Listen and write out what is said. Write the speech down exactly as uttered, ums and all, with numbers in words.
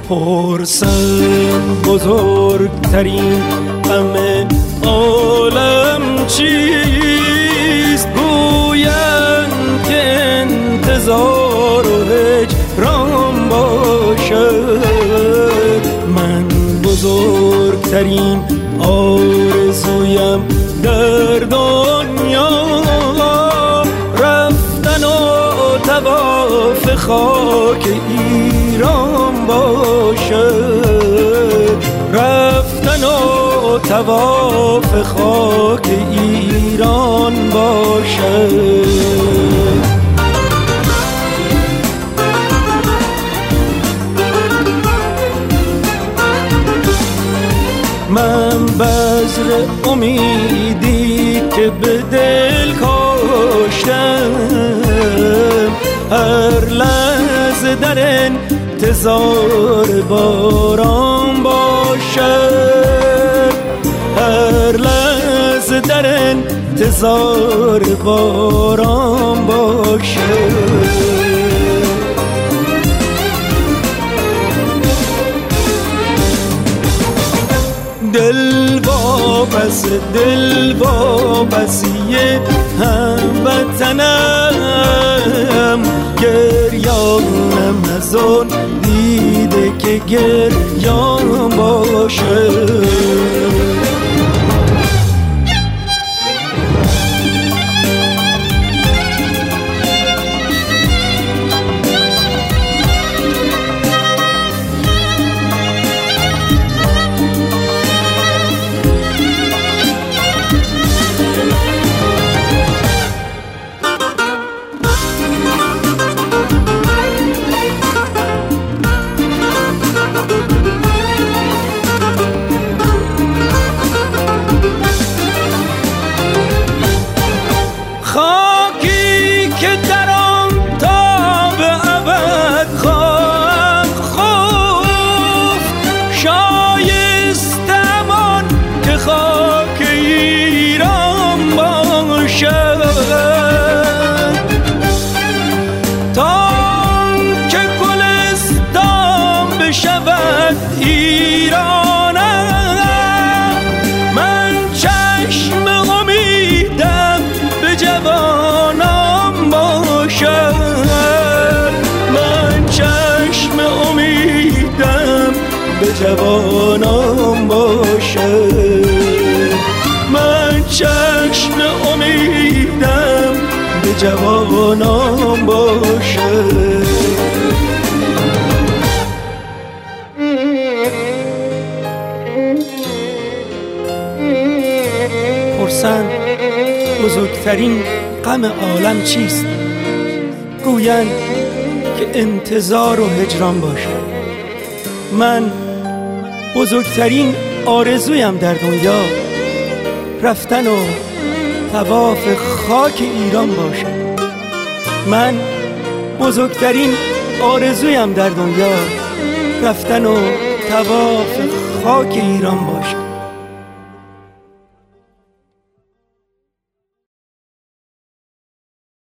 پرسن بزرگترین غم عالم چیست؟ گویند که انتظار و هجران باشد. من بزرگترین آرزویم در دنیا رفتن و طواف خاک ایران باشد. رفتن و طواف خاک ایران باشد. من بذر امیدی که به دل کاشتم هر لحظه در انتظار باران باشد. هر لحظه در انتظار باران باشد. دل واپس دل واپسی هموطنم، گریانم از اون دیده که گریان باشه. جوانم باشه. من چشم امیدم به جوانم باشه. پرسن بزرگترین غم عالم چیست؟ گویند که انتظار و هجران باشه. من بزرگترین آرزویم در دنیا رفتن و طواف خاک ایران باشد. من بزرگترین آرزویم در دنیا رفتن و طواف خاک ایران باشد.